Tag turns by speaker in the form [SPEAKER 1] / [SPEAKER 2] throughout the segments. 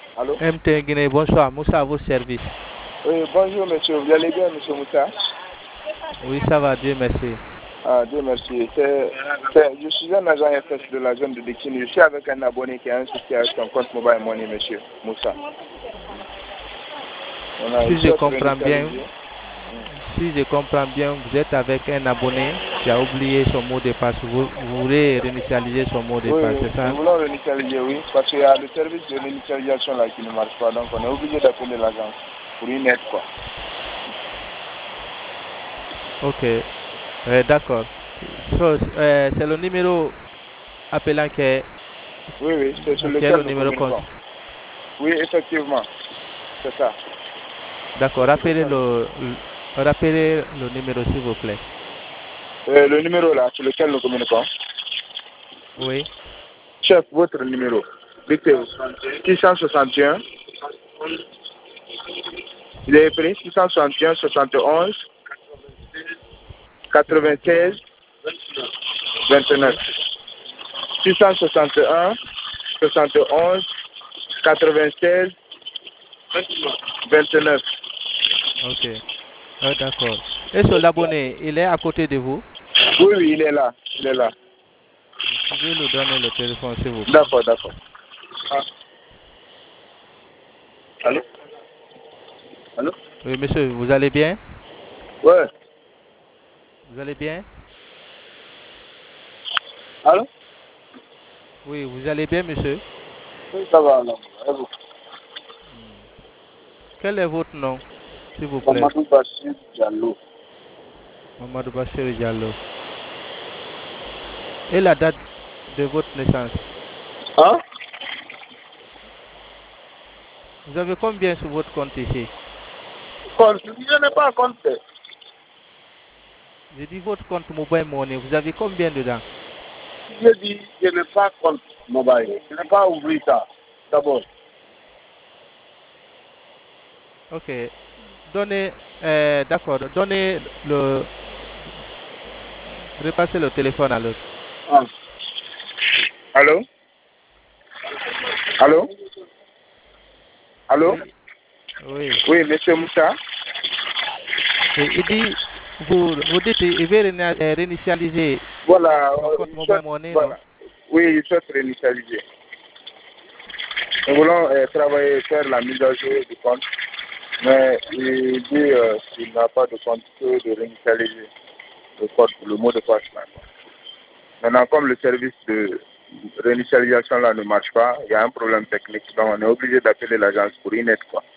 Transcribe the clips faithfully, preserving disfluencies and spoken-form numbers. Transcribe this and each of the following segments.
[SPEAKER 1] Allô?
[SPEAKER 2] M T Guinée, bonsoir. Moussa à vos services.
[SPEAKER 1] Oui, bonjour monsieur, vous allez bien monsieur Moussa?
[SPEAKER 2] Oui, ça va, Dieu merci.
[SPEAKER 1] Ah, Dieu merci. C'est, c'est, je suis un agent F S de la zone de Bikini. Je suis avec un abonné qui a un souci avec son compte mobile money, monsieur Moussa. On a
[SPEAKER 2] Si je
[SPEAKER 1] une
[SPEAKER 2] comprends bien, si je comprends bien, vous êtes avec un abonné qui a oublié son mot de passe. Vous, vous voulez réinitialiser son mot de
[SPEAKER 1] Oui,
[SPEAKER 2] passe,
[SPEAKER 1] oui,
[SPEAKER 2] c'est
[SPEAKER 1] nous
[SPEAKER 2] ça?
[SPEAKER 1] voulons réinitialiser, oui, parce qu'il y a le service de réinitialisation là qui ne marche pas. Donc on est obligé d'appeler l'agence pour une aide, quoi.
[SPEAKER 2] Ok, euh, d'accord. So, euh, c'est le numéro appelant qui est,
[SPEAKER 1] Oui, oui, c'est sur
[SPEAKER 2] qui est le
[SPEAKER 1] lequel nous
[SPEAKER 2] numéro cons.
[SPEAKER 1] communiquons. Oui, effectivement, c'est ça.
[SPEAKER 2] D'accord, rappelez le, rappelez le numéro s'il vous plaît.
[SPEAKER 1] Euh, le numéro là, sur lequel nous communiquons.
[SPEAKER 2] Oui.
[SPEAKER 1] Chef, votre numéro. Dictez-vous. six cent soixante et un. Vous avez pris six cent soixante et un, soixante et onze, quatre-vingt-seize, vingt-neuf. six cent soixante et un, soixante et onze, quatre-vingt-seize, vingt-neuf.
[SPEAKER 2] Ok. Ah, d'accord. Et sur l'abonné, il est à côté de vous?
[SPEAKER 1] Oui, oui, il est là. Il est là.
[SPEAKER 2] Vous pouvez lui donner le téléphone, s'il vous plaît.
[SPEAKER 1] D'accord, d'accord. Ah. Allô? Allô?
[SPEAKER 2] Oui, monsieur, vous allez bien?
[SPEAKER 1] Ouais.
[SPEAKER 2] Vous allez bien?
[SPEAKER 1] Allô?
[SPEAKER 2] Oui, vous allez bien, monsieur?
[SPEAKER 1] Oui, ça va, alors. Et vous?
[SPEAKER 2] Hmm. Quel est votre nom, s'il vous plaît?
[SPEAKER 1] Mamadou Bachir Diallo.
[SPEAKER 2] Mamadou Bachir Diallo. Et la date de votre naissance?
[SPEAKER 1] Hein?
[SPEAKER 2] Vous avez combien sur votre compte ici?
[SPEAKER 1] Compte, je n'ai pas compte.
[SPEAKER 2] J'ai dit votre compte mobile money. Vous avez combien dedans?
[SPEAKER 1] Je dis, je n'ai pas compte mobile. Je n'ai pas ouvert ça. D'abord.
[SPEAKER 2] Ok. Donnez, euh, d'accord. Donnez le, repassez le téléphone à l'autre.
[SPEAKER 1] Ah. Allô? Allô? Allô?
[SPEAKER 2] Oui, oui.
[SPEAKER 1] Oui, monsieur Moussa.
[SPEAKER 2] Oui, il dit, vous, vous dites, il veut réna- euh, réinitialiser
[SPEAKER 1] Voilà,
[SPEAKER 2] son
[SPEAKER 1] euh,
[SPEAKER 2] compte
[SPEAKER 1] il
[SPEAKER 2] mobile
[SPEAKER 1] souhaite,
[SPEAKER 2] money, non?
[SPEAKER 1] voilà. Oui, il souhaite réinitialiser. Nous voulons euh, travailler, faire la mise à jour du compte, mais il dit euh, qu'il n'a pas de compte que de réinitialiser le code, le mot de passe là. Maintenant, comme le service de réinitialisation là ne marche pas, il y a un problème technique, donc on est obligé d'appeler l'agence pour une aide, quoi.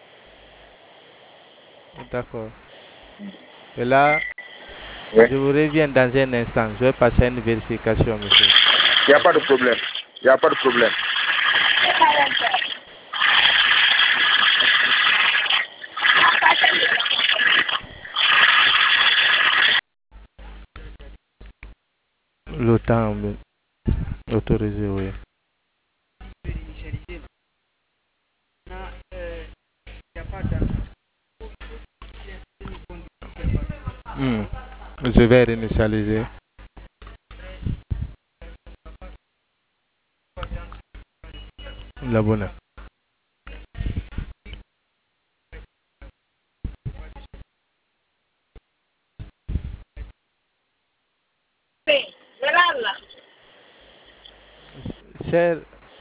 [SPEAKER 2] D'accord. Et là,
[SPEAKER 1] Oui.
[SPEAKER 2] je vous reviens dans un instant. Je vais passer une vérification, monsieur.
[SPEAKER 1] Il n'y a pas de
[SPEAKER 2] D'accord?
[SPEAKER 1] problème. Il n'y a pas de problème.
[SPEAKER 2] Le temps euh, autorisé, oui. Hmm. Je vais réinitialiser. L'abonné. Cher,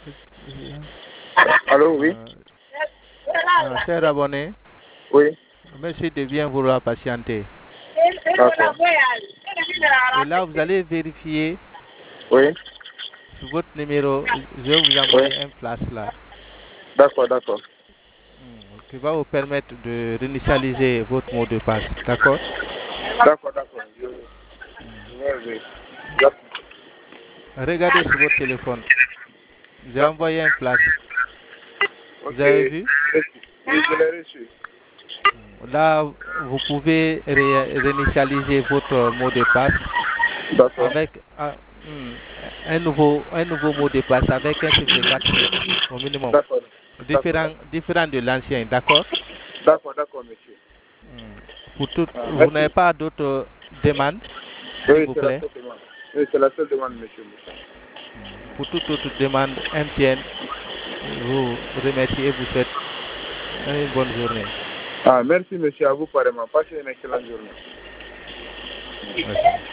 [SPEAKER 1] Allô, oui?
[SPEAKER 2] euh, euh, cher abonné,
[SPEAKER 1] Oui.
[SPEAKER 2] merci de bien vouloir patienter.
[SPEAKER 1] D'accord.
[SPEAKER 2] Et là, vous allez vérifier
[SPEAKER 1] Oui.
[SPEAKER 2] sur votre numéro. Je vais vous
[SPEAKER 1] Oui.
[SPEAKER 2] envoyer un flash là,
[SPEAKER 1] D'accord, d'accord.
[SPEAKER 2] hmm, qui va vous permettre de réinitialiser votre mot de passe. D'accord?
[SPEAKER 1] D'accord, d'accord. Je,
[SPEAKER 2] Hmm.
[SPEAKER 1] je vais aller. D'accord.
[SPEAKER 2] Regardez sur votre téléphone. J'ai
[SPEAKER 1] D'accord.
[SPEAKER 2] envoyé un flash.
[SPEAKER 1] Ok.
[SPEAKER 2] Vous avez vu?
[SPEAKER 1] Oui, je l'ai reçu.
[SPEAKER 2] Hmm. Là, vous pouvez ré- réinitialiser votre mot de passe
[SPEAKER 1] D'accord.
[SPEAKER 2] avec un, hmm, un nouveau, un nouveau mot de passe avec un chiffre de quatre chiffres au minimum.
[SPEAKER 1] D'accord. D'accord,
[SPEAKER 2] Différent, différent de l'ancien, d'accord?
[SPEAKER 1] d'accord, d'accord, monsieur.
[SPEAKER 2] Hmm. Pour tout,
[SPEAKER 1] Ah,
[SPEAKER 2] vous n'avez
[SPEAKER 1] merci.
[SPEAKER 2] pas d'autres demandes, s'il
[SPEAKER 1] Oui,
[SPEAKER 2] vous
[SPEAKER 1] c'est la
[SPEAKER 2] plaît?
[SPEAKER 1] seule demande. Oui, c'est la seule demande, monsieur.
[SPEAKER 2] Hmm. Pour toute autre demande, M T N, vous remercie et vous souhaite une bonne journée.
[SPEAKER 1] Ah, merci monsieur, à vous pareillement. Passez une excellente journée.
[SPEAKER 2] Merci.